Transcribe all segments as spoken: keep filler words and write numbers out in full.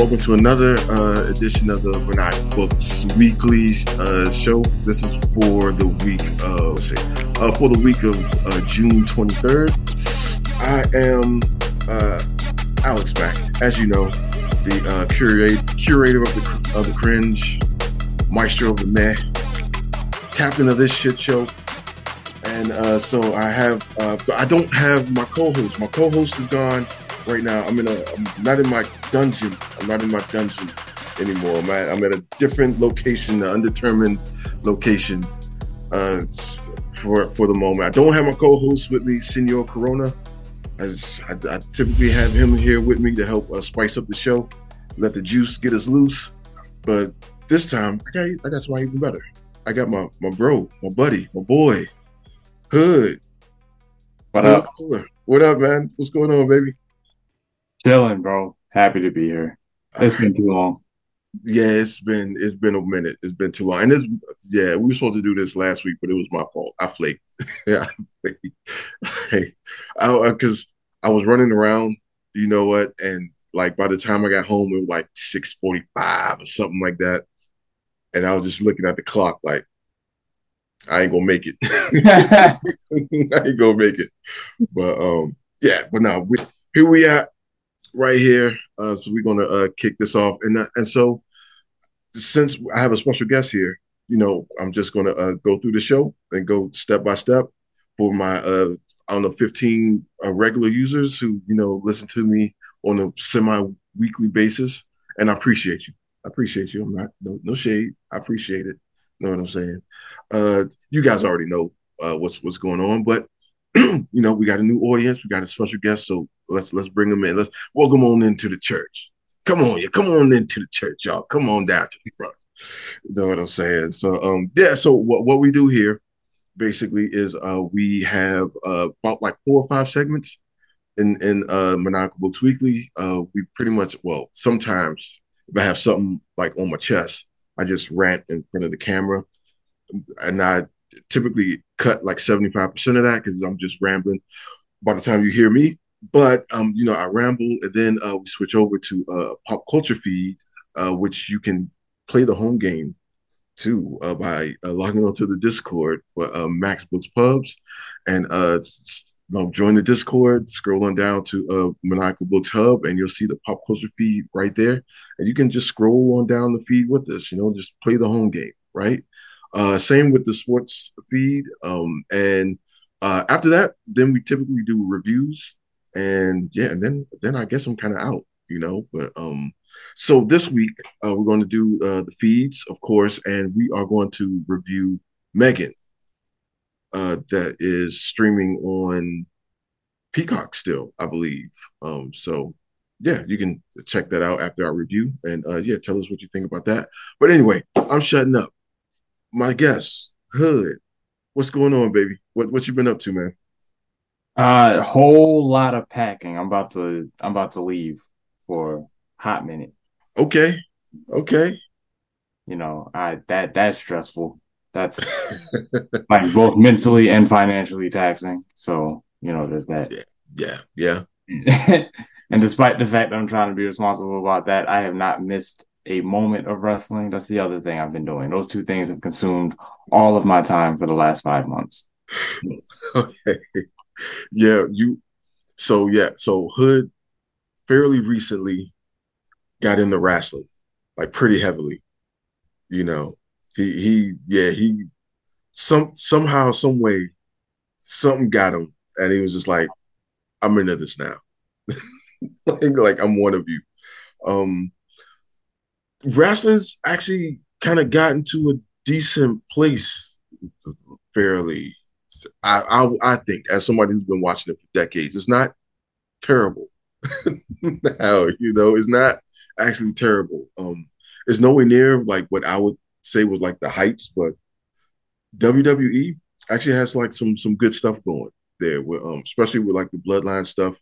welcome to another uh, edition of the We're Not Books Weekly uh, show. This is for the week of, let's see, uh, for the week of uh, June twenty-third. I am uh, Alex Mack, as you know, the uh, curate, curator of the of the cringe, maestro of the meh, captain of this shit show. And uh, so I have, uh, I don't have my co-host. My co-host is gone right now. I'm in a, I'm not in my dungeon. I'm not in my dungeon anymore. I'm at, I'm at a different location, an undetermined location uh, for for the moment. I don't have my co-host with me, Senor Corona. I, just, I, I typically have him here with me to help uh, spice up the show, let the juice get us loose. But this time, I got I got somebody even better. I got my my bro, my buddy, my boy. Hood. What up? What up, man? What's going on, baby? Chilling, bro. Happy to be here. It's been too long. Yeah, it's been it's been a minute. It's been too long. And this, yeah, we were supposed to do this last week, but it was my fault. I flaked. yeah, because I, I was running around. You know what? And like by the time I got home, it was like six forty-five or something like that. And I was just looking at the clock, like, I ain't gonna make it. I ain't gonna make it. But um, yeah. But now we, here we are, right here. Uh, so we're gonna uh, kick this off, and uh, and so since I have a special guest here, you know, I'm just gonna uh, go through the show and go step by step for my uh, I don't know, fifteen uh, regular users who you know listen to me on a semi-weekly basis, and I appreciate you. I appreciate you. I'm not no no shade. I appreciate it. Know what I'm saying? Uh, you guys already know uh, what's what's going on, but you know we got a new audience, we got a special guest, so let's let's bring them in. Let's welcome on into the church. Come on, yeah, come on into the church, y'all. Come on down to the front. You know what I'm saying? So um, yeah. So what what we do here basically is uh we have uh about like four or five segments in in uh Maniacal Books Weekly. Uh, we pretty much well sometimes if I have something like on my chest, I just rant in front of the camera, and I typically cut like seventy-five percent of that because I'm just rambling by the time you hear me. But, um, you know, I ramble, and then uh, we switch over to uh, Pop Culture Feed, uh, which you can play the home game too uh, by uh, logging onto the Discord for uh, Max Books Pubs, and uh, you know, join the Discord, scroll on down to uh, Maniacal Books Hub, and you'll see the Pop Culture Feed right there. And you can just scroll on down the feed with us, you know, just play the home game, right? Uh, same with the sports feed. Um, and uh, after that, then we typically do reviews. And yeah, and then then I guess I'm kind of out, you know. But um, so this week uh, we're going to do uh, the feeds, of course, and we are going to review Megan. Uh, that is streaming on Peacock still, I believe. Um, so yeah, you can check that out after our review, and uh, yeah, tell us what you think about that. But anyway, I'm shutting up. My guest, Hood, what's going on, baby? What what you been up to, man? Uh, whole lot of packing. I'm about to I'm about to leave for a hot minute. Okay, okay. You know, I that that's stressful. That's like both mentally and financially taxing. So, you know, there's that. Yeah, yeah, yeah. And despite the fact that I'm trying to be responsible about that, I have not missed a moment of wrestling. That's the other thing I've been doing. Those two things have consumed all of my time for the last five months. Okay. Yeah, you so yeah, so Hood fairly recently got into wrestling, like pretty heavily. You know. He he yeah, he some somehow, some way, something got him, and he was just like, I'm into this now. like, like I'm one of you. Um Wrestling's actually kind of gotten to a decent place fairly. I, I I think as somebody who's been watching it for decades, it's not terrible. now, you know, it's not actually terrible. Um, it's nowhere near like what I would say was like the heights, but W W E actually has like some some good stuff going there, with, um, especially with like the Bloodline stuff.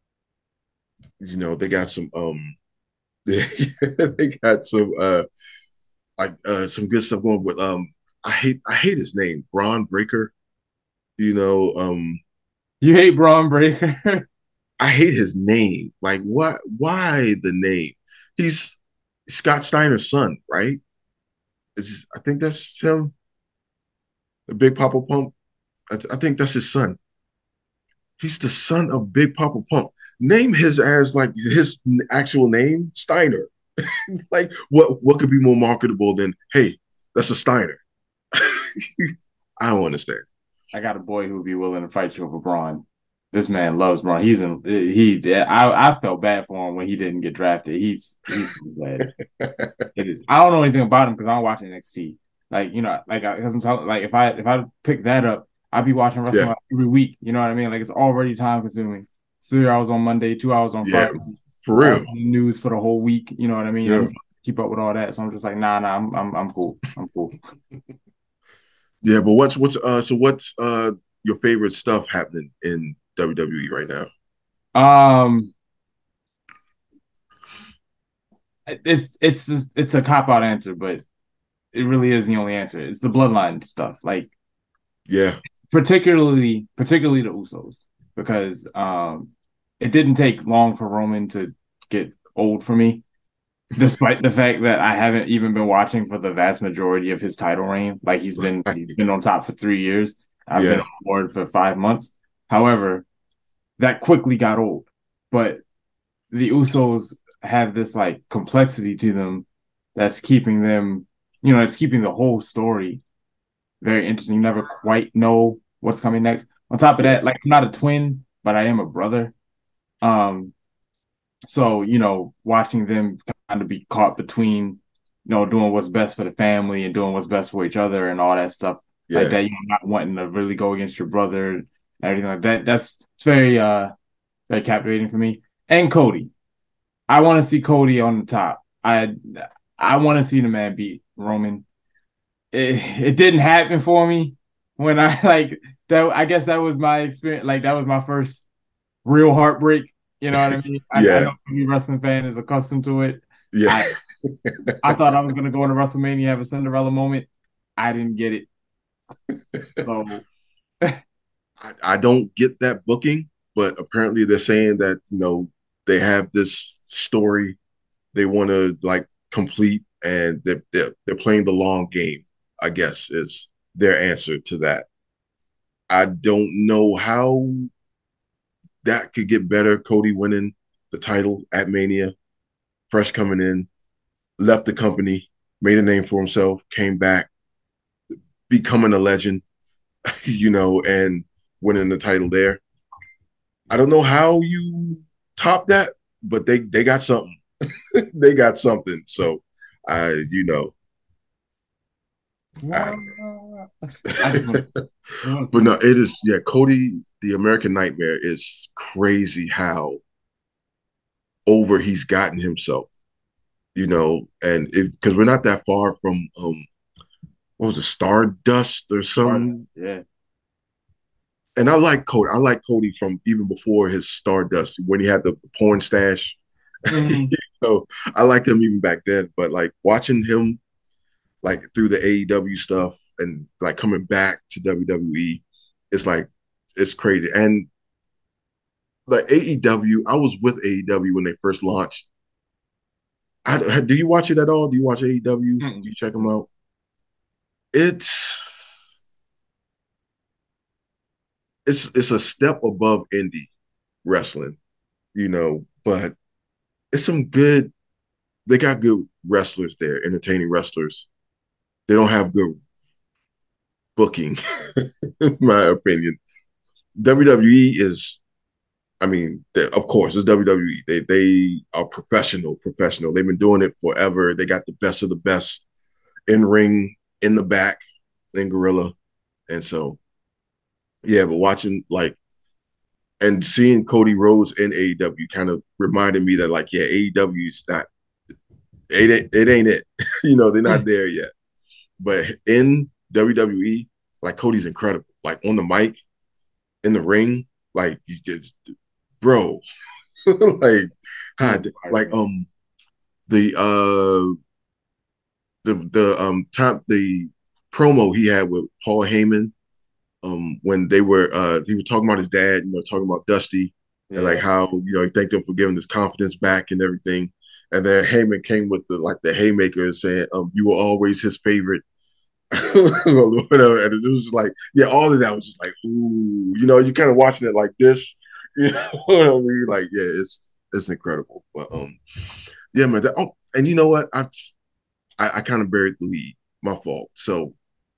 You know, they got some um, they, they got some uh like uh some good stuff going with um. I hate I hate his name, Braun Breaker. You know, um, You hate Braun Breaker? I hate his name. Like, what? Why the name? He's Scott Steiner's son, right? Is I think that's him, the Big Papa Pump. I, th- I think that's his son. He's the son of Big Papa Pump. Name his ass like his actual name, Steiner. Like what? What could be more marketable than hey, that's a Steiner? I don't understand. I got a boy who would be willing to fight you over Braun. This man loves Braun. He's in he. I I felt bad for him when he didn't get drafted. He's he's bad. It is. I don't know anything about him because I'm watching N X T. Like you know, like because I'm talking. Like if I if I pick that up, I'd be watching wrestling Yeah, like every week. You know what I mean? Like it's already time consuming. It's three hours on Monday, two hours on yeah, Friday. for All real. the news for the whole week. You know what I mean? I'm Yeah, trying to keep up with all that, so I'm just like, nah, nah, I'm I'm I'm cool. I'm cool. yeah. But what's what's uh so what's uh your favorite stuff happening in W W E right now? Um, it's it's just, it's a cop out answer, but it really is the only answer. It's the bloodline stuff, like Yeah, particularly particularly the Usos, because um, it didn't take long for Roman to get old for me, despite the fact that I haven't even been watching for the vast majority of his title reign. Like he's been he's been on top for three years. I've been yeah, on board for five months. However, that quickly got old. But the Usos have this like complexity to them that's keeping them, you know, it's keeping the whole story very interesting. You never quite know what's coming next. On top of yeah, that, like I'm not a twin, but I am a brother. Um, so you know, watching them kind of be caught between, you know, doing what's best for the family and doing what's best for each other and all that stuff like yeah. that. You know, not wanting to really go against your brother and everything like that. That's it's very uh very captivating for me. And Cody. I want to see Cody on the top. I I want to see the man beat Roman. It, it didn't happen for me when I like that. I guess that was my experience. Like that was my first real heartbreak. You know what I mean? I, I Yeah, know every wrestling fan is accustomed to it. yeah. I I thought I was gonna go into WrestleMania have a Cinderella moment. I didn't get it. So I, I don't get that booking, but apparently they're saying that you know they have this story they want to like complete, and they're, they're they're playing the long game. I guess is their answer to that. I don't know how that could get better. Cody winning the title at Mania, fresh coming in, left the company, made a name for himself, came back, becoming a legend, you know, and winning the title there. I don't know how you top that, but they they got something. They got something. So I, you know, I what? don't I just want, know. I want to see But him. no, it is yeah, Cody, the American Nightmare is crazy how over he's gotten himself, you know, and because we're not that far from um what was it, Stardust or something. Yeah. And I like Cody. I like Cody from even before his Stardust when he had the, the porn stash. Mm-hmm. So I liked him even back then. But like watching him like through the A E W stuff and like coming back to W W E, it's like it's crazy. And like A E W, I was with A E W when they first launched. I, do you watch it at all? Do you watch A E W? Do Mm-hmm. you check them out? It's it's it's a step above indie wrestling, you know, but it's some good. They got good wrestlers there, entertaining wrestlers. They don't have good booking, in my opinion. W W E is, I mean, of course, it's W W E. They they are professional, professional. They've been doing it forever. They got the best of the best in ring, in the back, in Gorilla, and so yeah. But watching like and seeing Cody Rhodes in A E W kind of reminded me that like yeah, A E W is not it. Ain't, it ain't it. You know, they're not there yet. But in W W E, like Cody's incredible. Like on the mic, in the ring, like he's just bro. Like God, like um the uh the the um top the promo he had with Paul Heyman um when they were uh he was talking about his dad, you know, talking about Dusty and like Yeah. how, you know, he thanked him for giving his confidence back and everything. and then Heyman came with the like the haymaker saying, um, you were always his favorite. Whatever. And it was just like, yeah, all of that was just like, ooh, you know, you kind of watching it like this, you know what I mean? Like, yeah, it's it's incredible. But um, yeah, man. That, oh, and you know what? I I, I kind of buried the lead. My fault. So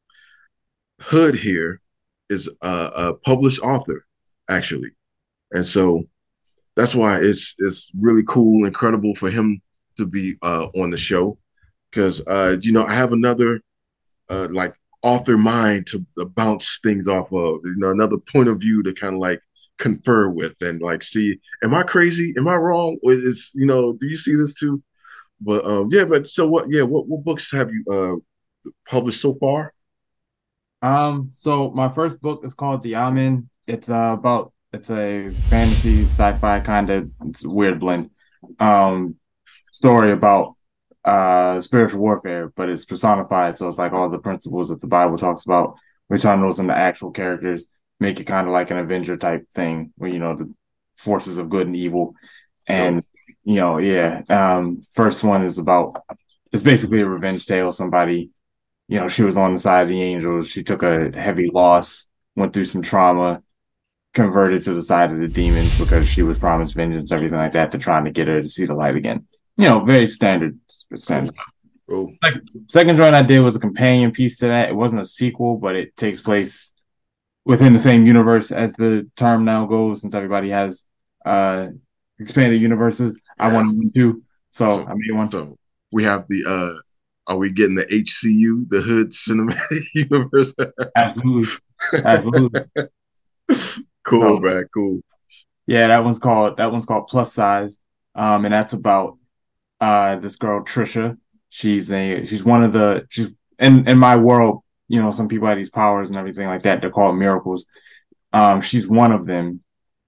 Hood here is a, a published author, actually, and so that's why it's it's really cool, incredible for him to be uh, on the show because uh, you know I have another uh, like author mind to, to bounce things off of, you know, another point of view to kind of like confer with and like see, am I crazy? Am I wrong? Or is, you know, do you see this too? But um, yeah, but so what? Yeah, what what books have you uh published so far? Um, so my first book is called The Omen. It's uh, about it's a fantasy sci-fi kind of it's a weird blend. Um, story about uh spiritual warfare, but it's personified, so it's like all the principles that the Bible talks about. We turn those into actual characters, make it kind of like an Avenger type thing, where you know the forces of good and evil, Yo, and you know, yeah. Um, first one is about it's basically a revenge tale. Somebody you know, she was on the side of the Angels. She took a heavy loss, went through some trauma, converted to the side of the demons because she was promised vengeance, everything like that, to trying to get her to see the light again. You know, very standard, standard cool, stuff. cool. Like second joint I did was a companion piece to that. It wasn't a sequel, but it takes place within the same universe as the term now goes, since everybody has uh expanded universes. I Yes. wanted one too, so So I made one. so we have the uh, are we getting the H C U, the Hood Cinematic Universe? Absolutely, absolutely. Cool, So man. Cool. yeah, that one's called that one's called Plus Size. Um, and that's about uh this girl Trisha. She's a she's one of the she's in in my world, you know, some people have these powers and everything like that. They're called miracles. Um, she's one of them,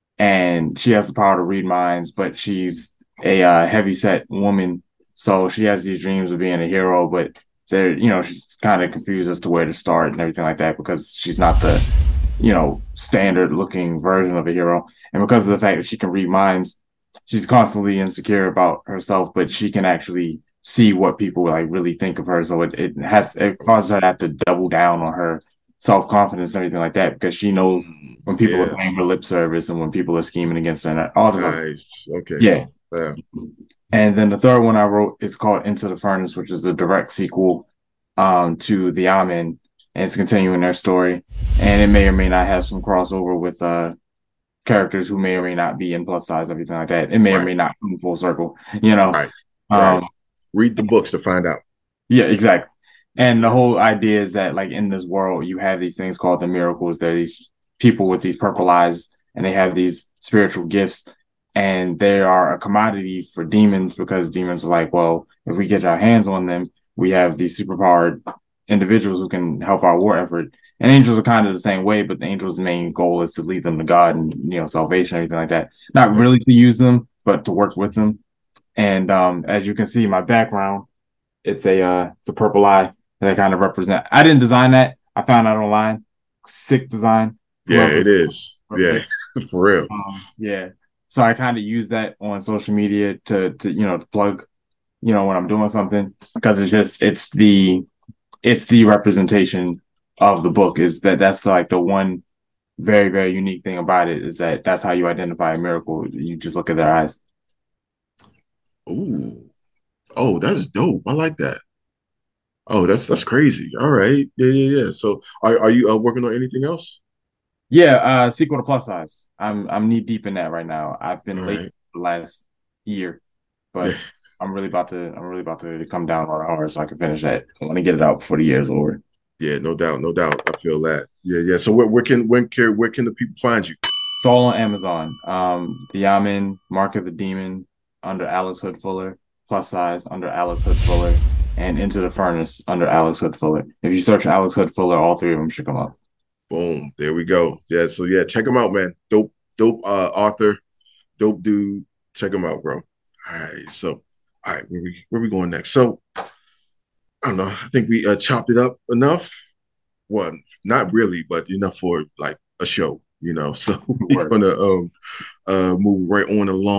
and she has the power to read minds, but she's a uh, heavy set woman. So she has these dreams of being a hero, but they're you know, she's kind of confused as to where to start and everything like that because she's not the you know, standard looking version of a hero. And because of the fact that she can read minds, she's constantly insecure about herself, but she can actually see what people like really think of her. So it, it has it causes her to have to double down on her self confidence and everything like that because she knows Mm, when people are yeah. paying her lip service and when people are scheming against her and all this other stuff. Nice. Okay. Yeah. Yeah. And then the third one I wrote is called Into the Furnace, which is a direct sequel um, to The Omen, and it's continuing their story. And it may or may not have some crossover with uh, characters who may or may not be in plus size, everything like that. It may or Right. may not come full circle, you know. Right. Right. Um, Read the books to find out. yeah, exactly. And the whole idea is that, like, in this world, you have these things called the miracles. They're these people with these purple eyes, and they have these spiritual gifts, and they are a commodity for demons because demons are like, well, if we get our hands on them, we have these superpowered individuals who can help our war effort. And angels are kind of the same way, but the angels' main goal is to lead them to God and you know salvation, everything like that. Not Right. really to use them, but to work with them. And um, as you can see, my background it's a uh, it's a purple eye that I kind of represent. I didn't design that. I found out online. Sick design. Yeah, Whoever it is. Yeah, did. for real. Um, yeah. So I kind of use that on social media to to you know to plug you know when I'm doing something because it's just it's the it's the representation of the book is that that's the, like the one very very unique thing about it is that that's how you identify a miracle. You just look at their eyes. Ooh. Oh, that's dope. I like that. Oh, that's that's crazy. All right. Yeah, yeah, yeah. So are are you uh, working on anything else? Yeah, uh, sequel to Plus Size. I'm I'm knee deep in that right now. I've All been late right. the last year, Yeah. but I'm really about to I'm really about to come down on it hard so I can finish that. I want to get it out before the year's over. Yeah, no doubt, no doubt. I feel that. Yeah, yeah. So where, where can when can where can the people find you? It's all on Amazon. Um, The Yamen, Mark of the Demon under Alex Hood Fuller, Plus Size under Alex Hood Fuller, and Into the Furnace under Alex Hood Fuller. If you search Alex Hood Fuller, all three of them should come up. Boom. There we go. Yeah. So yeah, check him out, man. Dope, dope uh author, dope dude. Check him out, bro. All right. So all right, where we where we going next? So I don't know. I think we uh, chopped it up enough. Well, not really, but enough for like a show, you know. So we're Word. gonna um uh move right on along.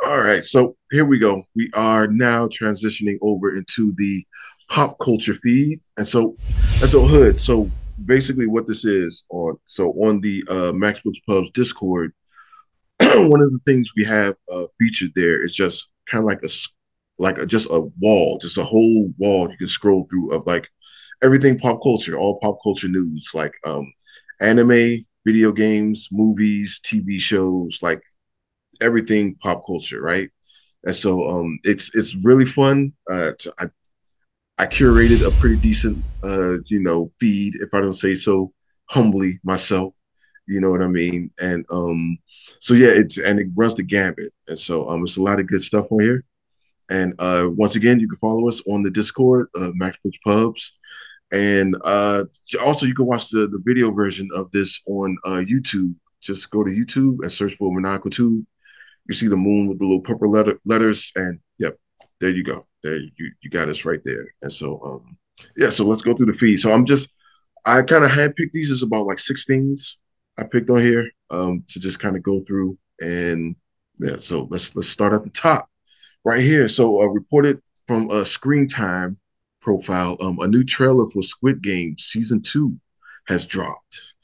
All right, so here we go. We are now transitioning over into the pop culture feed, and so and so Hood. So basically, what this is on so on the uh, Max Books Pubs Discord, one of the things we have uh, featured there is just kind of like a like a, just a wall, just a whole wall you can scroll through of like everything pop culture, all pop culture news, like um, anime, video games, movies, T V shows, like everything pop culture, right? And so um, it's it's really fun. Uh, to, I I curated a pretty decent uh, you know feed, if I don't say so humbly myself. You know what I mean? And um, so yeah, it's and it runs the gambit, and so um, it's a lot of good stuff on here. And uh, once again, you can follow us on the Discord, uh, Max Books Pubs, and uh, also you can watch the the video version of this on uh, YouTube. Just go to YouTube and search for Maniacal Tube. You see the moon with the little purple letter, letters, and yep, there you go. There you you got us right there. And so um yeah, so let's go through the feed. So I'm just I kind of handpicked these as about like six things I picked on here um to just kind of go through and yeah. So let's let's start at the top right here. So uh, reported from a Screen Time profile, um a new trailer for Squid Game season two has dropped.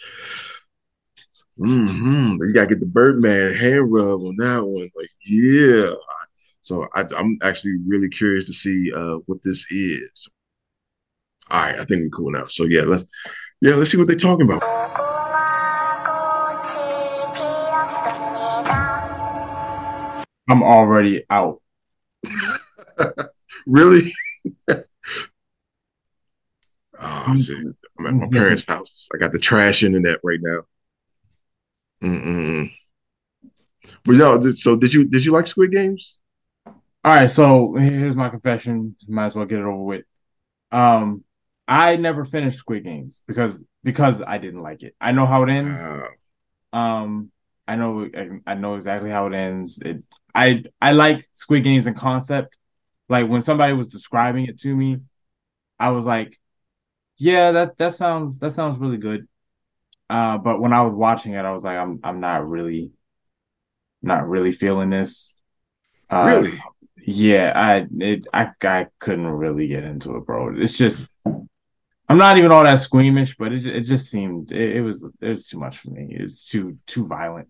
Mm-hmm. You gotta get the Birdman hand rub on that one. Like, yeah. So I, I'm actually really curious to see uh, what this is. All right, I think we're cool now. So yeah, let's yeah, let's see what they're talking about. I'm already out. Really? Oh, shit. I'm at my parents' house. I got the trash internet right now. Mm-mm. But no, so did you did you like Squid Games? All right, so here's my confession. Might as well get it over with. Um, I never finished Squid Games because because I didn't like it. I know how it ends. Wow. Um, I know I know exactly how it ends. It I I like Squid Games in concept. Like when somebody was describing it to me, I was like, yeah, that that sounds that sounds really good. Uh, but when I was watching it, I was like, I'm I'm not really not really feeling this. Uh, Really? yeah, I it I I couldn't really get into it, bro. It's just I'm not even all that squeamish, but it it just seemed it, it was it was too much for me. It's too too violent.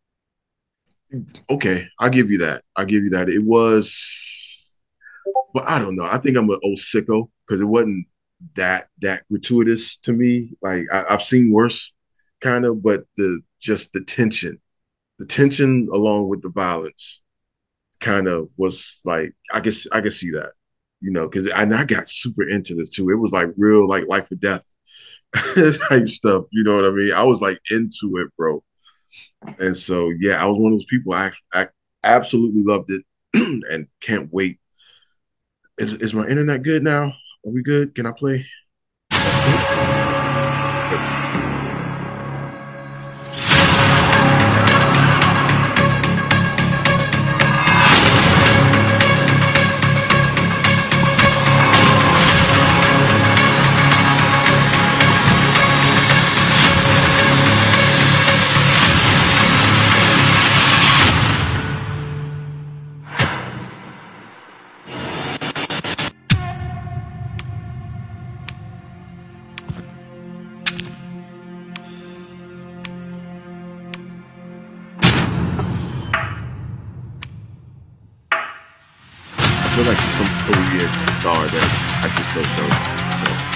Okay, I'll give you that. I'll give you that. It was, but I don't know. I think I'm an old sicko because it wasn't that that gratuitous to me. Like I, I've seen worse, kind of, but the just the tension, the tension along with the violence, kind of was like I guess I can see that, you know, because I, I got super into this too. It was like real like life or death type stuff. You know what I mean? I was like into it, bro. And so yeah, I was one of those people. I, I absolutely loved it and can't wait. Is, is my internet good now? Are we good? Can I play? I feel like there's some Korean star that I just don't know. You know.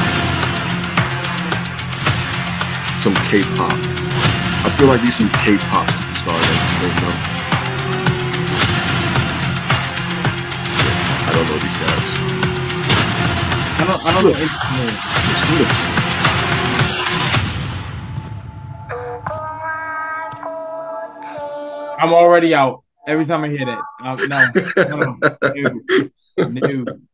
Some K-pop. I feel like these some K-pop superstar that you don't know. I don't know these guys. I don't I don't Look, know. it's beautiful. I'm already out every time I hear that. Uh, no, no, no, no.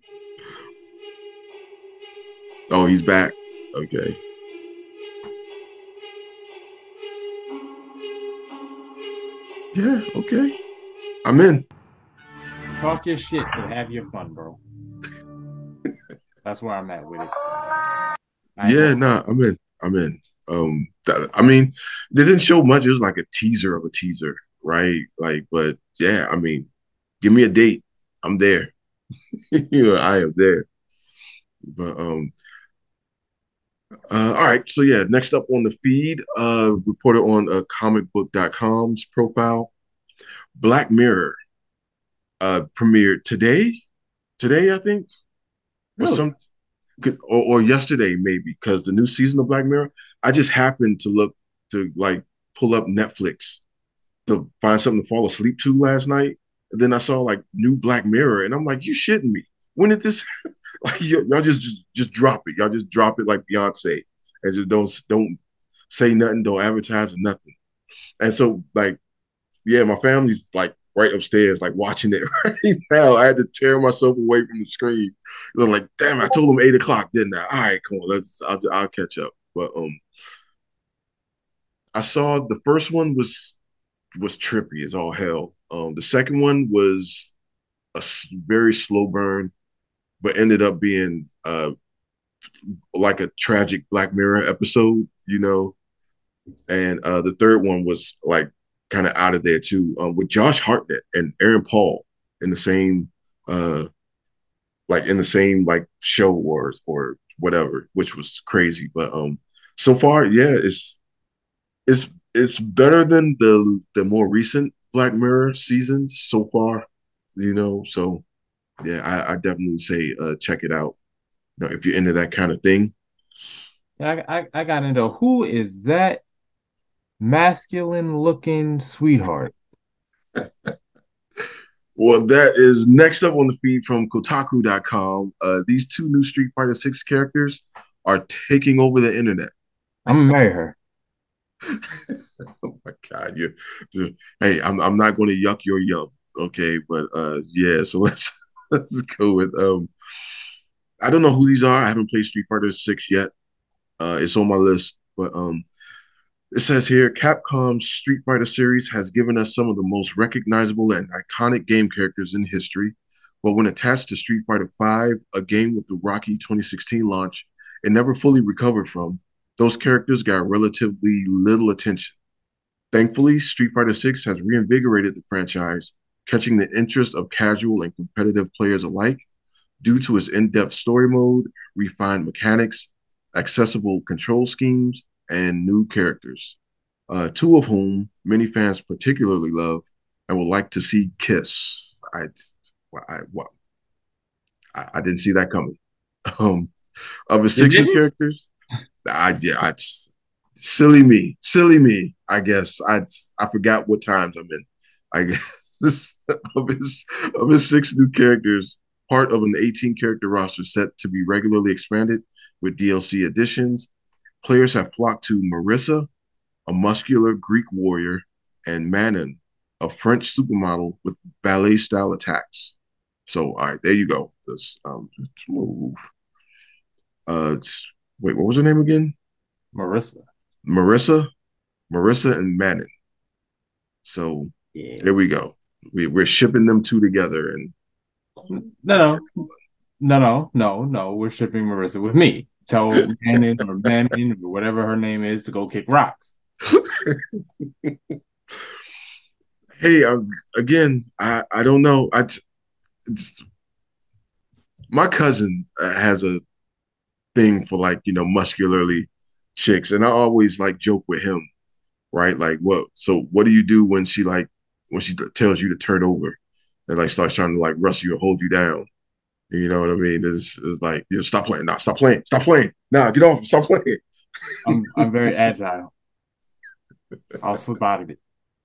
Oh, he's back. Okay. Yeah, okay. I'm in. Talk your shit and have your fun, bro. That's where I'm at with it. Yeah, nah, I'm in. I'm in. Um, that, I mean, they didn't show much. It was like a teaser of a teaser, right? Like, but yeah, I mean, give me a date. I'm there. you know, I am there. But um, uh, all right. So yeah, next up on the feed, uh, reported on uh, comic book dot com's profile, Black Mirror uh premiered today. Today, I think, or Really? some, or, or yesterday maybe, because the new season of Black Mirror. I just happened to look to like pull up Netflix to find something to fall asleep to last night, and then I saw like new Black Mirror, and I'm like, you shitting me? When did this? Like y- y'all just, just just drop it. Y'all just drop it like Beyonce, and just don't don't say nothing, don't advertise or nothing. And so like, yeah, my family's like right upstairs, like watching it right now. I had to tear myself away from the screen. They're like, damn, I told them eight o'clock, didn't I? All right, come on, let's. I'll, I'll catch up. But um, I saw the first one was was trippy as all hell. Um, the second one was a very slow burn, but ended up being uh like a tragic Black Mirror episode, you know. And uh the third one was like kind of out of there too, um, with Josh Hartnett and Aaron Paul in the same uh like in the same like show or or whatever, which was crazy. But um, so far, yeah, it's it's it's better than the the more recent Black Mirror seasons so far, you know. So yeah, I, I definitely say uh, check it out. You know, if you're into that kind of thing. I, I I got into who is that masculine looking sweetheart? Well, that is next up on the feed from Kotaku dot com. Uh, these two new Street Fighter Six characters are taking over the internet. I'm gonna marry her. Oh my God, you. Hey, I'm I'm not going to yuck your yum, okay? But uh, yeah. So let's let's go with um. I don't know who these are. I haven't played Street Fighter Six yet. Uh, it's on my list, but um, it says here Capcom's Street Fighter series has given us some of the most recognizable and iconic game characters in history. But when attached to Street Fighter V, a game with the rocky twenty sixteen launch, it never fully recovered from, those characters got relatively little attention. Thankfully, Street Fighter Six has reinvigorated the franchise, catching the interest of casual and competitive players alike due to its in depth story mode, refined mechanics, accessible control schemes, and new characters, uh, two of whom many fans particularly love and would like to see kiss. I, I, I, I didn't see that coming. Um, of the Did six new you? characters, I, yeah, I just, silly me, silly me. I guess I I forgot what times I'm in. I guess of his of his six new characters, part of an eighteen character roster set to be regularly expanded with D L C additions. Players have flocked to Marissa, a muscular Greek warrior, and Manon, a French supermodel with ballet style attacks. So, all right, there you go. This um, move. Uh, wait, what was her name again? Marissa. Marissa, Marissa, and Manon. So Yeah. there we go. We, we're shipping them two together, and No, no, no, no, no, no. We're shipping Marissa with me. Tell Manon or Manon or whatever her name is to go kick rocks. hey, um, again, I I don't know. I it's, my cousin uh, has a thing for like you know muscularly chicks, and I always like joke with him, right? Like, what? So, what do you do when she like when she tells you to turn over and like starts trying to like wrestle you or hold you down? You know what I mean? It's, it's like, you know, stop playing. Nah, stop playing. Stop playing. Nah, get off. Stop playing. I'm I'm very agile. I'll slip out of it.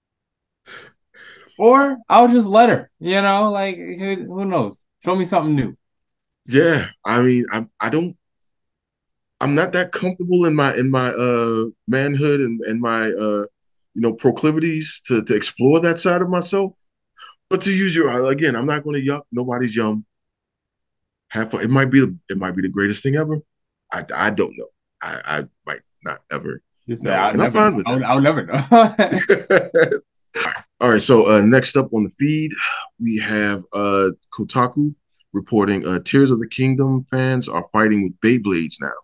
Or I'll just let her, you know, like who, who knows? Show me something new. Yeah. I mean, I I don't I'm not that comfortable in my in my uh manhood and, and my uh you know proclivities to to explore that side of myself. But to use your again, I'm not gonna yuck nobody's yum. Have fun. It might be it might be the greatest thing ever. I I don't know. I, I might not ever You say know. I'll And I'm never know. fine with I'll, that. I'll never know. All right, so uh, next up on the feed, we have uh, Kotaku reporting uh, Tears of the Kingdom fans are fighting with Beyblades now.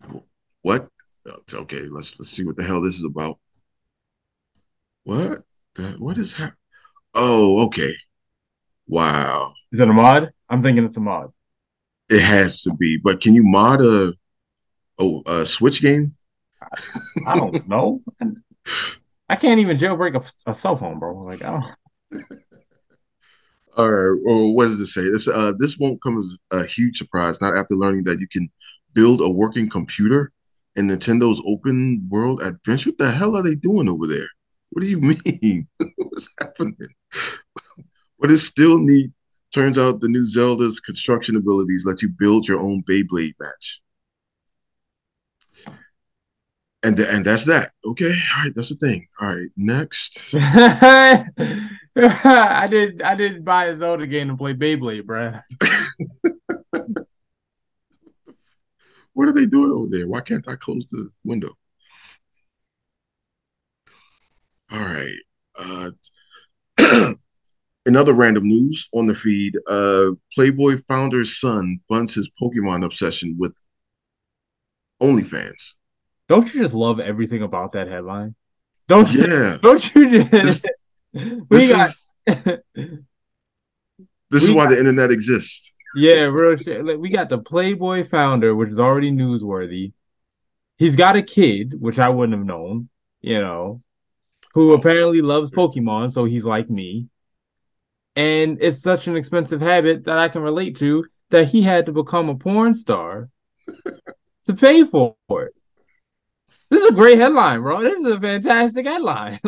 What? Okay, let's let's see what the hell this is about. What? That what is happening? Oh, okay. Wow. Is it a mod? I'm thinking it's a mod. It has to be. But can you mod a oh a Switch game? I don't know. I can't even jailbreak a, a cell phone, bro. Like I don't. All right. Well, what does it say? This uh this won't come as a huge surprise. Not after learning that you can build a working computer in Nintendo's open world adventure. What the hell are they doing over there? What do you mean? What's happening? But it's still neat. Turns out the new Zelda's construction abilities let you build your own Beyblade match. And th- and that's that. Okay. All right. That's the thing. All right. Next. I did. I didn't buy a Zelda game to play Beyblade, bro. What are they doing over there? Why can't I close the window? All right. Uh, in other random news on the feed, uh, Playboy founder's son funds his Pokemon obsession with OnlyFans. Don't you just love everything about that headline? Don't Yeah. don't you just This we this got is this is we why got the internet exists. yeah, real shit. Like, we got the Playboy founder, which is already newsworthy. He's got a kid, which I wouldn't have known, you know, who Oh, apparently loves Pokemon, so he's like me. And it's such an expensive habit that I can relate to that he had to become a porn star to pay for it. This is a great headline, bro. This is a fantastic headline.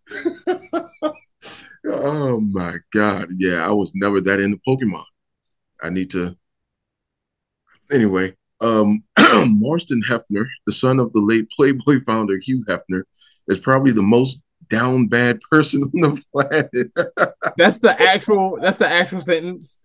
oh my God. Yeah, I was never that into Pokemon. I need to anyway. Um Marston Hefner, the son of the late Playboy founder Hugh Hefner, is probably the most down bad person on the planet. That's the actual that's the actual sentence.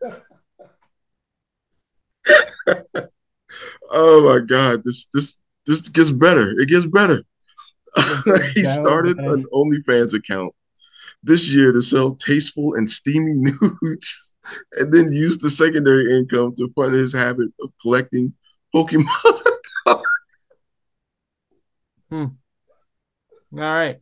Oh my God, this this this gets better. It gets better. He Down started bad. an OnlyFans account this year to sell tasteful and steamy nudes, and then used the secondary income to fund his habit of collecting Pokemon. Hmm. All right.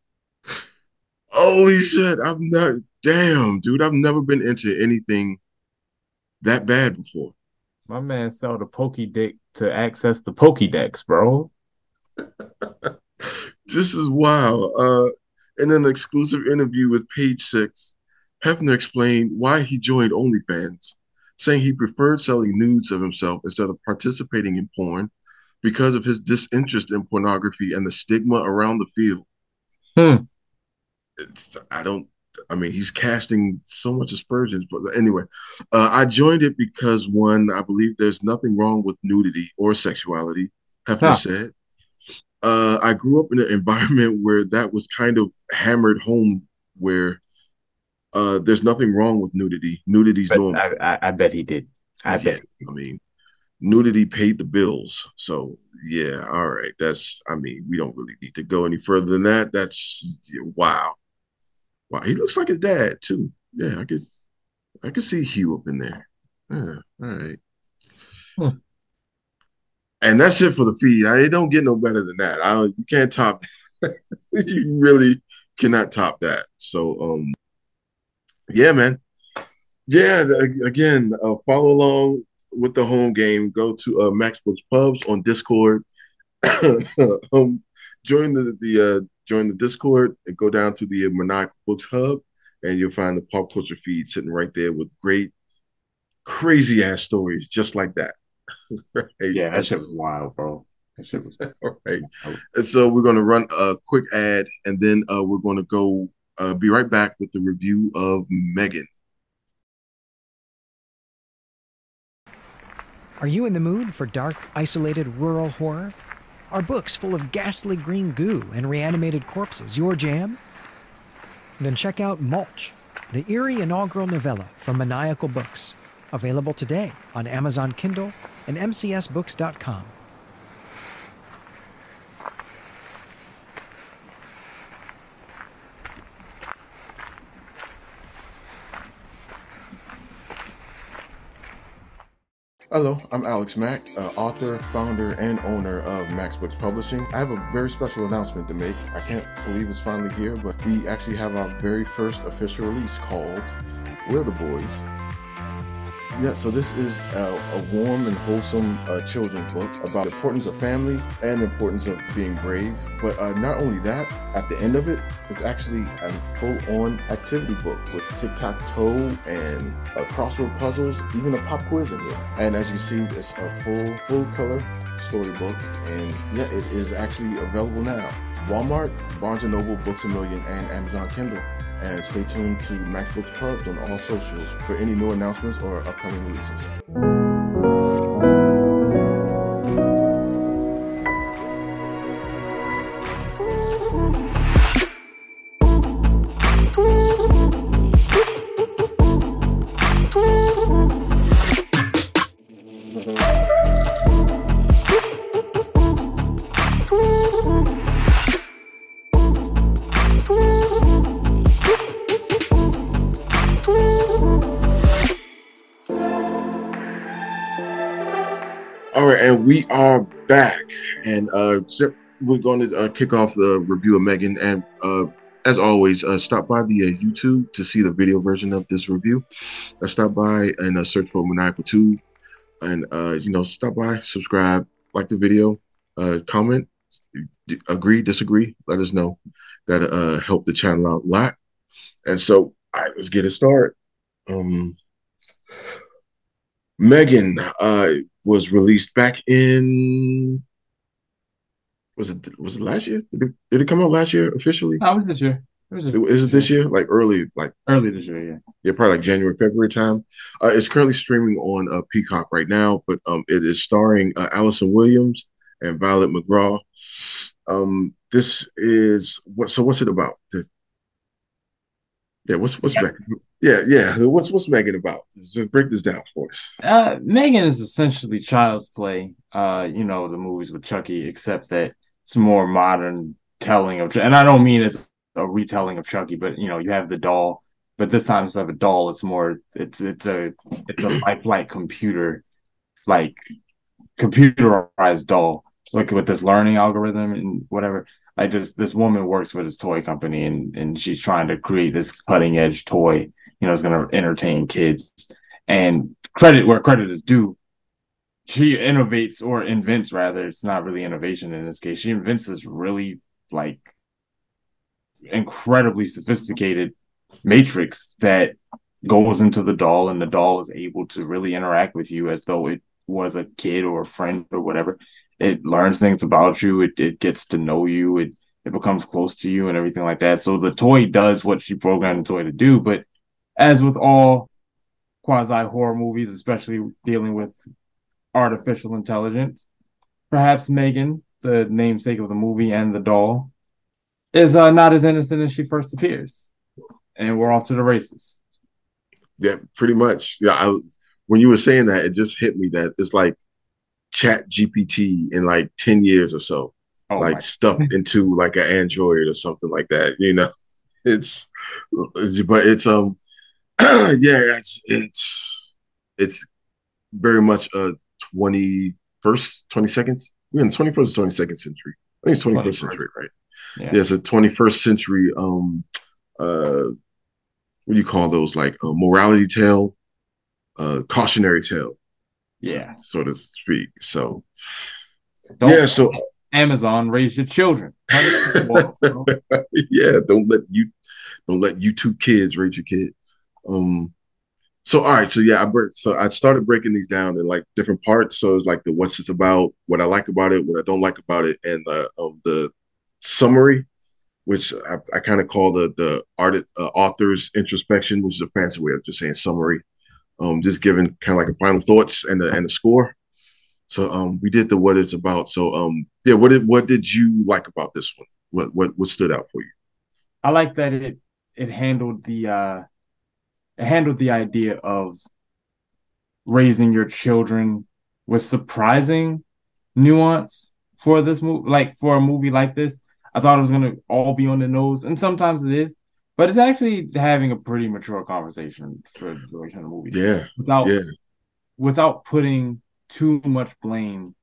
Holy shit! I've not. Damn, dude, I've never been into anything that bad before. My man sell the Pokédex to access the Pokédex, bro. This is wild. Uh, in an exclusive interview with Page Six, Hefner explained why he joined OnlyFans, saying he preferred selling nudes of himself instead of participating in porn because of his disinterest in pornography and the stigma around the field. Hmm. It's, I don't. I mean, he's casting so much aspersions. But anyway, uh, I joined it because one, I believe there's nothing wrong with nudity or sexuality. Hefner Huh. said. Uh, I grew up in an environment where that was kind of hammered home, where uh, there's nothing wrong with nudity. Nudity's But normal. I, I, I bet he did. I Yeah, bet. I mean, nudity paid the bills. So yeah, all right. That's. I mean, we don't really need to go any further than that. That's yeah, wow, wow. He looks like a dad too. Yeah, I guess I can see Hugh up in there. Yeah, all right. Hmm. And that's it for the feed. I, it don't get no better than that. I you can't top. You really cannot top that. So um, yeah, man. Yeah, the, again, uh, follow along with the home game. Go to uh, Max Books Pubs on Discord. um, join the the uh, join the Discord and go down to the Maniacal Books Hub, and you'll find the pop culture feed sitting right there with great, crazy ass stories just like that. Right? Yeah, that And, shit was wild, bro. That shit was all right. wild. And so we're going to run a quick ad, and then uh, we're going to go uh, be right back with the review of Megan. Are you in the mood for dark, isolated rural horror? Are books full of ghastly green goo and reanimated corpses your jam? Then check out Mulch, the eerie inaugural novella from Maniacal Books, available today on Amazon Kindle and m c s books dot com. Hello, I'm Alex Mack, uh, author, founder, and owner of Max Books Publishing. I have a very special announcement to make. I can't believe it's finally here, but we actually have our very first official release called We're the Boys. Yeah, so this is a, a warm and wholesome uh, children's book about the importance of family and the importance of being brave. But uh, not only that, at the end of it, it's actually a full-on activity book with tic-tac-toe and uh, crossword puzzles, even a pop quiz in here. And as you see, it's a full, full-color storybook, and yeah, it is actually available now. Walmart, Barnes and Noble, Books A Million, and Amazon Kindle. And stay tuned to Max Books Pubs on all socials for any new announcements or upcoming releases. All right, and we are back, and uh, we're going to uh, kick off the review of Megan. And uh, as always, uh, stop by the uh, YouTube to see the video version of this review. Uh, stop by and uh, search for Maniacal Tube, and uh, you know, stop by, subscribe, like the video, uh, comment, d- agree, disagree. Let us know. That uh, help the channel out a lot. And so, all right, let's get it started. Um, Megan uh, was released back in, was it was it last year? Did it, did it come out last year officially? No, it was this year. It was It- Is it this year? Like early, like early this year, yeah. yeah, probably like January, February time. Uh, it's currently streaming on uh, Peacock right now, but um, it is starring uh, Allison Williams and Violet McGraw. Um, this is what? So what's it about? The, yeah, what's what's Yeah. Megan? Yeah, yeah. What's what's Megan about? Just break this down for us. Uh, Megan is essentially child's play. Uh, you know, the movies with Chucky, except that it's a more modern telling of, and I don't mean it's a retelling of Chucky, but you know, you have the doll, but this time instead of a doll, it's more, it's it's a it's a lifelike computer, like computerized doll, like with this learning algorithm and whatever. Like just this woman works for this toy company, and and she's trying to create this cutting edge toy. You know, it's going to entertain kids. And credit where credit is due, she innovates or invents, rather. It's not really innovation in this case. She invents this really like incredibly sophisticated matrix that goes into the doll, and the doll is able to really interact with you as though it was a kid or a friend or whatever. It learns things about you. It it gets to know you. It it becomes close to you and everything like that. So the toy does what she programmed the toy to do. But as with all quasi horror movies, especially dealing with artificial intelligence, perhaps Megan, the namesake of the movie and the doll, is uh, not as innocent as she first appears. And we're off to the races. Yeah, pretty much. Yeah, I was, when you were saying that, it just hit me that it's like Chat G P T in like ten years or so, Oh like my. stuffed into like an Android or something like that. You know, it's, it's but it's um yeah, it's it's it's very much a twenty-first, twenty-second. We're in the twenty-first, twenty-second century. I think it's twenty-first century, right? Yeah. Yeah, it's a twenty-first century um uh what do you call those, like a morality tale, uh cautionary tale, Yeah. so to speak. So Don't yeah, so Amazon raise your children. yeah, don't let you don't let YouTube kids raise your kid. Um so all right, so yeah, I break so I started breaking these down in like different parts. So it's like the what's this about, what I like about it, what I don't like about it, and the um the summary, which I, I kind of call the the art uh, author's introspection, which is a fancy way of just saying summary. Um, just giving kind of like a final thoughts and a, and a score. So um, we did the what it's about. So um, yeah, what did what did you like about this one? What what what stood out for you? I like that it it handled the uh it handled the idea of raising your children with surprising nuance for this movie, like for a movie like this. I thought it was gonna all be on the nose, and sometimes it is, but it's actually having a pretty mature conversation for the duration of the movie. Yeah, Without yeah, without putting too much blame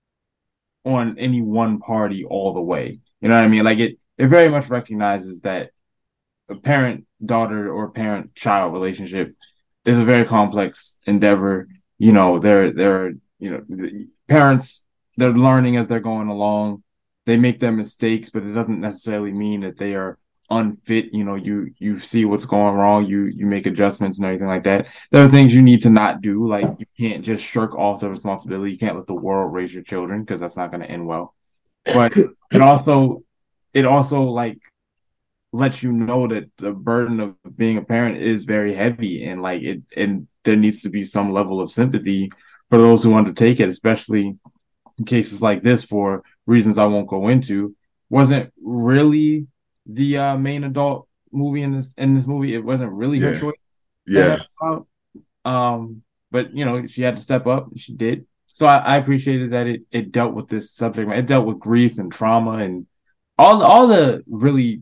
on any one party all the way. You know what I mean? Like it, it very much recognizes that a parent-daughter or parent-child relationship is a very complex endeavor. You know, they're they're you know the parents, they're learning as they're going along. They make their mistakes, but it doesn't necessarily mean that they are unfit. You know, you you see what's going wrong, you you make adjustments and everything like that. There are things you need to not do. Like you can't just shirk off the responsibility. You can't let the world raise your children because that's not going to end well. But it also it also like lets you know that the burden of being a parent is very heavy, and like it and there needs to be some level of sympathy for those who undertake it, especially in cases like this for reasons I won't go into. Wasn't really the uh, main adult movie in this in this movie. It wasn't really Yeah. her choice. Yeah. Um, but you know, she had to step up, and she did. So I, I appreciated that it it dealt with this subject. It dealt with grief and trauma and all all the really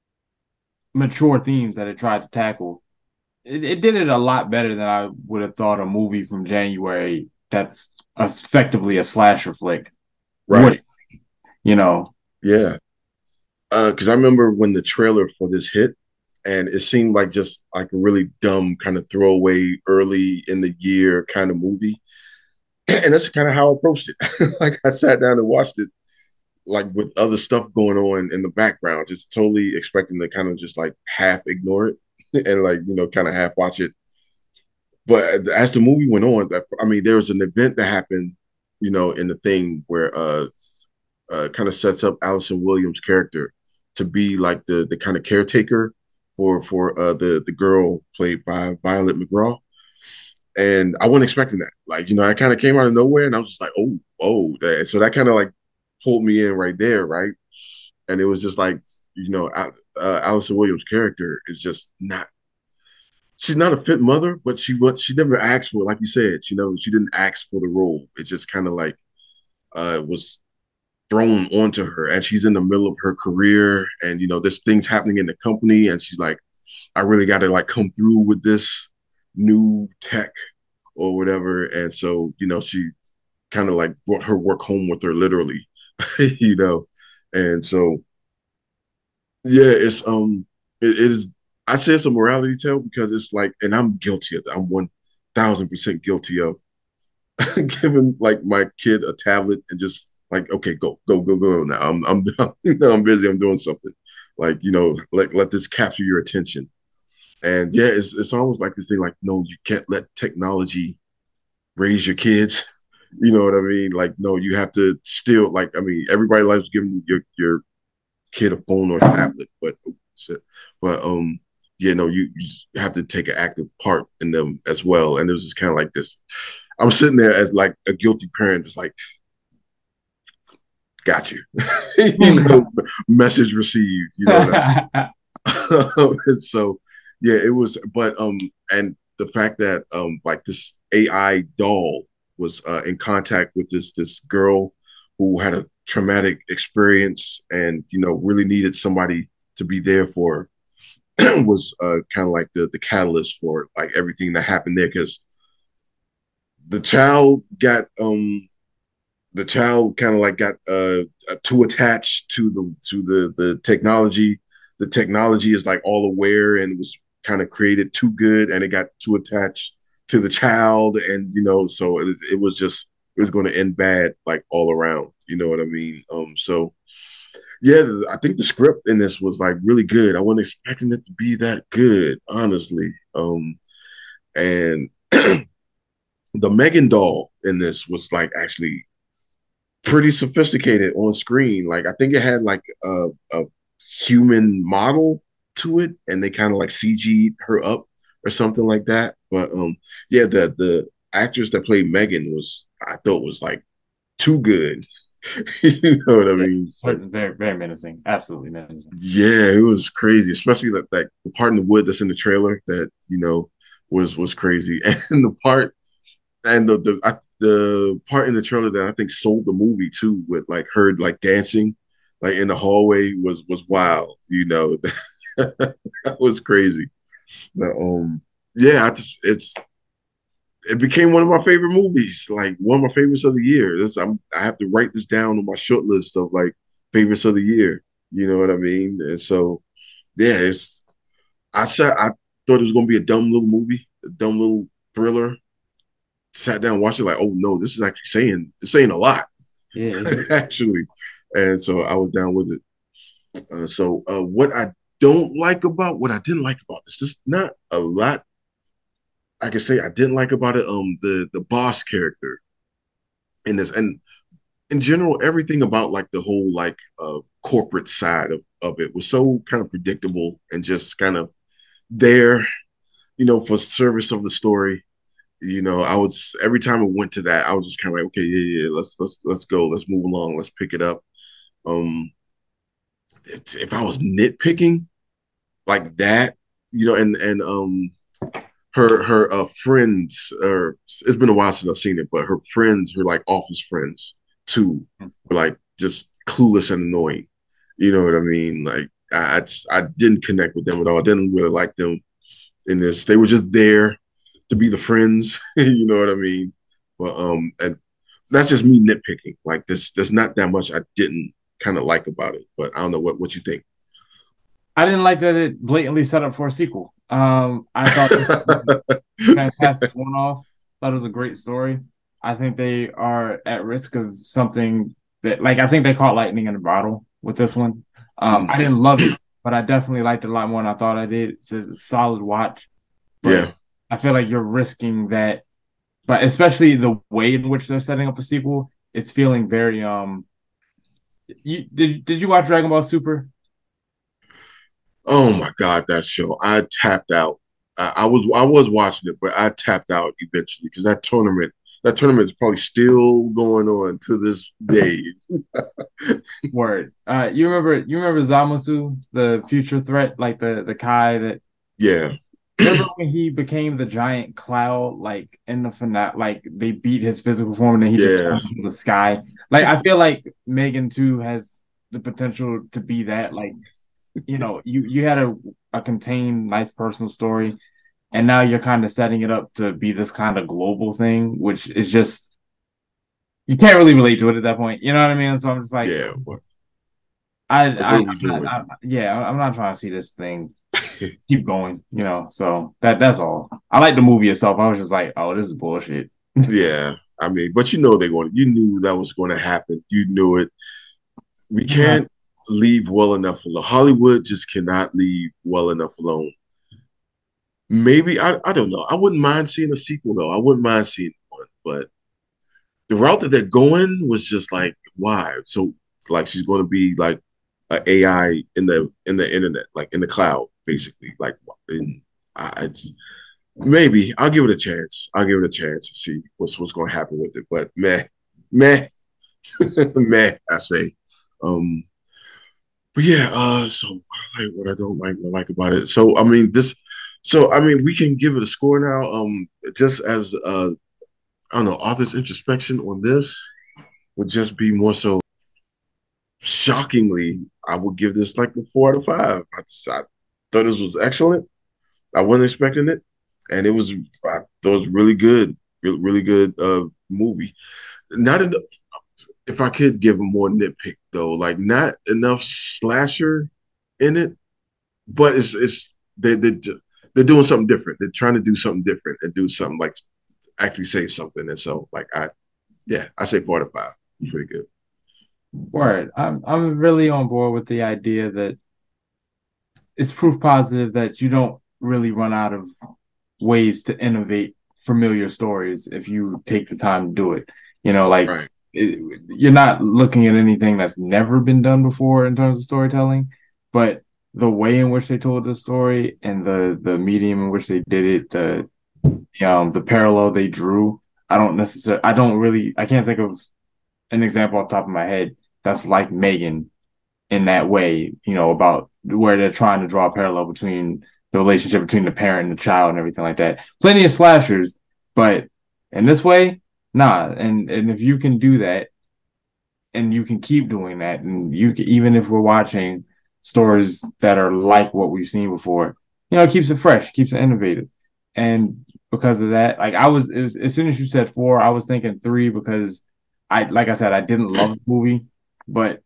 mature themes that it tried to tackle. It, it did it a lot better than I would have thought a movie from January that's effectively a slasher flick. Right. would, you know. Yeah. Because uh, I remember when the trailer for this hit, and it seemed like just like a really dumb kind of throwaway early in the year kind of movie. And that's kind of how I approached it. Like I sat down and watched it like with other stuff going on in the background, just totally expecting to kind of just like half ignore it and like, you know, kind of half watch it. But as the movie went on, that I mean, there was an event that happened, you know, in the thing where uh, uh kind of sets up Allison Williams' character to be like the the kind of caretaker for for uh the the girl played by Violet McGraw. And I wasn't expecting that. Like, you know, I kind of came out of nowhere and I was just like, oh, oh, that. So that kind of like pulled me in right there, right? And it was just like, you know, uh, Allison Williams' character is just not, she's not a fit mother, but she was, she never asked for it. Like you said, you know, she didn't ask for the role. It just kind of like uh, was thrown onto her. And she's in the middle of her career and, you know, there's things happening in the company. And she's like, I really got to like come through with this new tech or whatever. And so, you know, she kind of like brought her work home with her literally, you know. And so, yeah, it's, um, it is, I say it's a morality tale because it's like, and I'm guilty of that. I'm one thousand percent guilty of giving like my kid a tablet and just like, okay, go, go, go, go now. I'm, I'm, you know, I'm busy. I'm doing something. Like, you know, let, let this capture your attention. And yeah, it's it's almost like this thing like, no, you can't let technology raise your kids. You know what I mean? Like, no, you have to still like, I mean, everybody likes giving your your kid a phone or a tablet, but but um yeah, no, you, you have to take an active part in them as well. And it was just kind of like this. I'm sitting there as like a guilty parent, just like, got you. You know, message received, you know. And so yeah, it was, but um, and the fact that um, like this A I doll was uh, in contact with this this girl who had a traumatic experience and you know really needed somebody to be there for her was uh, kind of like the the catalyst for like everything that happened there because the child got um the child kind of like got uh too attached to the to the the technology. The technology is like all aware and was kind of created too good and it got too attached to the child. And, you know, so it, it was just, it was going to end bad, like all around, you know what I mean? Um, so yeah, I think the script in this was like really good. I wasn't expecting it to be that good, honestly. Um, and the Megan doll in this was like actually pretty sophisticated on screen. Like, I think it had like a, a human model to it and they kind of like C G'd her up or something like that. But um yeah, the the actress that played Megan was I thought was like too good. You know what I mean? Very, very menacing. Absolutely menacing. Yeah, it was crazy, especially that like the part in the wood that's in the trailer that, you know, was was crazy. And the part and the the I, the part in the trailer that I think sold the movie too, with like her like dancing like in the hallway was was wild, you know. That was crazy. But, um, yeah, I just it's it became one of my favorite movies, like one of my favorites of the year. This, I'm, I have to write this down on my short list of like favorites of the year. You know what I mean? And so, yeah, it's. I said I thought it was gonna be a dumb little movie, a dumb little thriller. Sat down, and watched it, like, oh no, this is actually saying it's saying a lot, Yeah. actually. And so I was down with it. Uh, so uh, what I don't like about what I didn't like about this, there's not a lot I can say I didn't like about it. Um, the the boss character in this, and in general, everything about like the whole like uh corporate side of of it was so kind of predictable and just kind of there, you know, for service of the story. You know, I was every time it went to that, I was just kind of like, okay, yeah, yeah, let's let's let's go, let's move along, let's pick it up. Um, it's, if I was nitpicking like that, you know, and and um, her her uh friends, or it's been a while since I've seen it, but her friends, her like office friends too, were like just clueless and annoying. You know what I mean? Like I I, just, I didn't connect with them at all. I didn't really like them in this. They were just there to be the friends. You know what I mean? But um, and that's just me nitpicking. Like there's there's not that much I didn't kind of like about it. But I don't know what what you think. I didn't like that it blatantly set up for a sequel. Um, I thought this was a fantastic one-off. Thought it was a great story. I think they are at risk of something that, like, I think they caught lightning in a bottle with this one. Um, I didn't love it, but I definitely liked it a lot more than I thought I did. It's a solid watch. But Yeah. I feel like you're risking that, but especially the way in which they're setting up a sequel, it's feeling very um. You did? Did you watch Dragon Ball Super? Oh my God, that show! I tapped out. I, I was I was watching it, but I tapped out eventually because that tournament that tournament is probably still going on to this day. Word. Uh, you remember? You remember Zamasu, the future threat, like the the Kai that. Yeah. Remember when he became the giant cloud, like in the finale, like they beat his physical form and then he just Yeah. turned into the sky. Like I feel like Megan two has the potential to be that. Like, you know, you you had a a contained, nice personal story, and now you're kind of setting it up to be this kind of global thing, which is just you can't really relate to it at that point. You know what I mean? So I'm just like, Yeah. What, I, what I, are we I, doing? I, yeah, I'm not trying to see this thing keep going, you know. So that that's all. I like the movie itself. I was just like, oh, this is bullshit. Yeah. I mean, but you know they're going. You knew that was going to happen. You knew it. We Yeah. can't leave well enough alone. Hollywood just cannot leave well enough alone. Maybe I, I don't know. I wouldn't mind seeing a sequel though. I wouldn't mind seeing one, but the route that they're going was just like, why? So like she's going to be like a AI in the in the internet, like in the cloud, basically. Like, in, I, it's, maybe I'll give it a chance. I'll give it a chance to see what's what's going to happen with it. But meh, meh, meh. I say. Um, but yeah. Uh, so what I like, what I don't like, what I like about it. So I mean, this. So I mean, we can give it a score now. Um, just as uh, I don't know, author's introspection on this would just be more so shockingly, I would give this like a four out of five. I, I thought this was excellent. I wasn't expecting it, and it was. I thought it was really good, really, really good uh, movie. Not in the, if I could give a more nitpick though, like not enough slasher in it, but it's it's they they they're doing something different. They're trying to do something different and do something like actually say something. And so, like I, yeah, I say four out of five. Pretty good. Word. I'm I'm really on board with the idea that it's proof positive that you don't really run out of ways to innovate familiar stories if you take the time to do it. You know, like Right. it, you're not looking at anything that's never been done before in terms of storytelling, but the way in which they told the story and the the medium in which they did it, the um the parallel they drew, I don't necessarily, I don't really, I can't think of an example off the top of my head that's like Megan in that way, you know, about where they're trying to draw a parallel between the relationship between the parent and the child and everything like that. Plenty of slashers, but in this way, nah. And and if you can do that, and you can keep doing that, and you can, even if we're watching stories that are like what we've seen before, you know, it keeps it fresh, keeps it innovative. And because of that. Like I was, it was as soon as you said four, I was thinking three because I, like I said, I didn't love the movie, but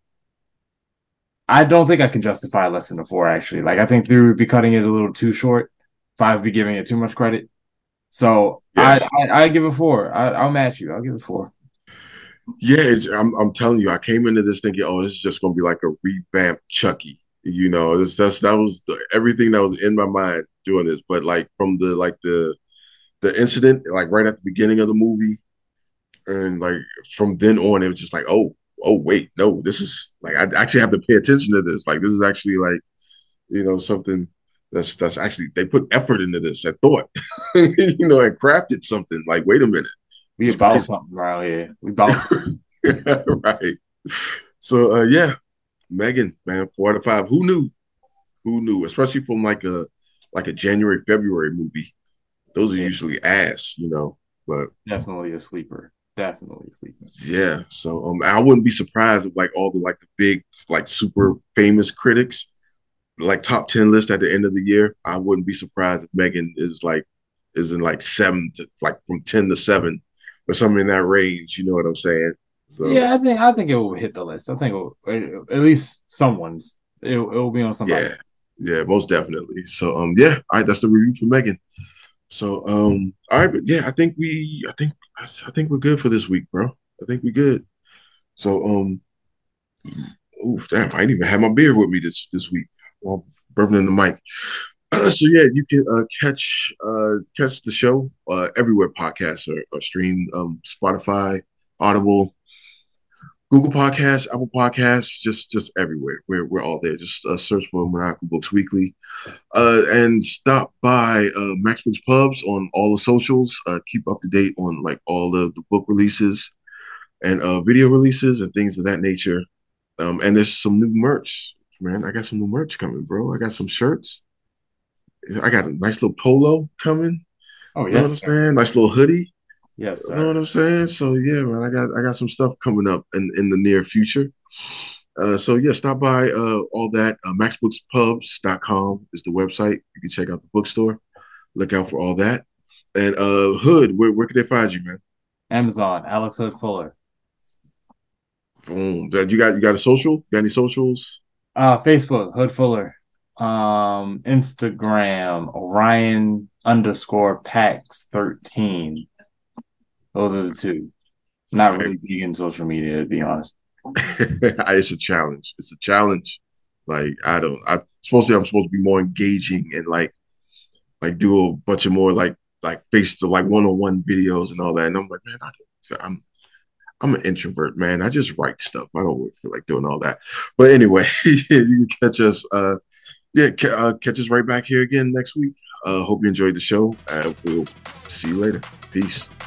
I don't think I can justify less than a four. Actually, like I think three would be cutting it a little too short. Five would be giving it too much credit. So yeah. I, I, I give it four. I, I'll match you. I'll give it four. Yeah, it's, I'm I'm telling you, I came into this thinking, oh, this is just gonna be like a revamped Chucky. You know, it's, that's that was the, everything that was in my mind doing this. But like from the like the the incident, like right at the beginning of the movie, and like from then on, it was just like, oh, oh wait, no, this is like I actually have to pay attention to this. Like this is actually like, you know, something that's that's actually they put effort into this and thought, you know, and crafted something. Like, wait a minute. We about crazy. Something around here. We about right. So uh, yeah, Megan, man, four out of five. Who knew? Who knew? Especially from like a like a January, February movie. Those are yeah. usually ass, you know. But definitely a sleeper. Definitely a sleeper. Yeah. So um, I wouldn't be surprised if like all the like the big like super famous critics like top ten list at the end of the year. I wouldn't be surprised if Megan is like is in like seven to like from ten to seven. Or something in that range, you know what I'm saying? So yeah, I think I think it will hit the list. I think it will, at least someone's. It, it will be on somebody. Yeah, yeah, most definitely. So um, yeah, all right, that's the review for Megan. So um, all right, but yeah, I think we, I think, I think we're good for this week, bro. I think we're good. So um, oh damn, I didn't even have my beer with me this this week. Well, burping in the mic. Uh, so yeah, you can uh, catch uh, catch the show uh, everywhere podcasts are, are streamed. Um, Spotify, Audible, Google Podcasts, Apple Podcasts, just just everywhere. We're we're all there. Just uh, search for Maniacal Books Weekly, uh, and stop by uh, Max Books Pubs on all the socials. Uh, keep up to date on like all the, the book releases and uh, video releases and things of that nature. Um, and there's some new merch, man. I got some new merch coming, bro. I got some shirts. I got a nice little polo coming. Oh, yes. You know what I'm saying? Nice little hoodie. Yes, sir. You know what I'm saying? So yeah, man, I got I got some stuff coming up in, in the near future. Uh, so yeah, stop by uh, all that. Uh, max books pubs dot com is the website. You can check out the bookstore. Look out for all that. And uh, Hood, where, where can they find you, man? Amazon, Alex Hood Fuller. Boom. You got you got a social? You got any socials? Uh, Facebook, Hood Fuller. Um, Instagram, Orion underscore Pax thirteen. Those are the two. Not right. really big in social media, to be honest. It's a challenge. It's a challenge. Like I don't. I supposed to. I'm supposed to be more engaging and like, like do a bunch of more like like face to like one on one videos and all that. And I'm like, man, I can, I'm I'm an introvert, man. I just write stuff. I don't really feel like doing all that. But anyway, you can catch us. Uh, Yeah, uh, catch us right back here again next week. Uh, hope you enjoyed the show. Uh, we'll see you later. Peace.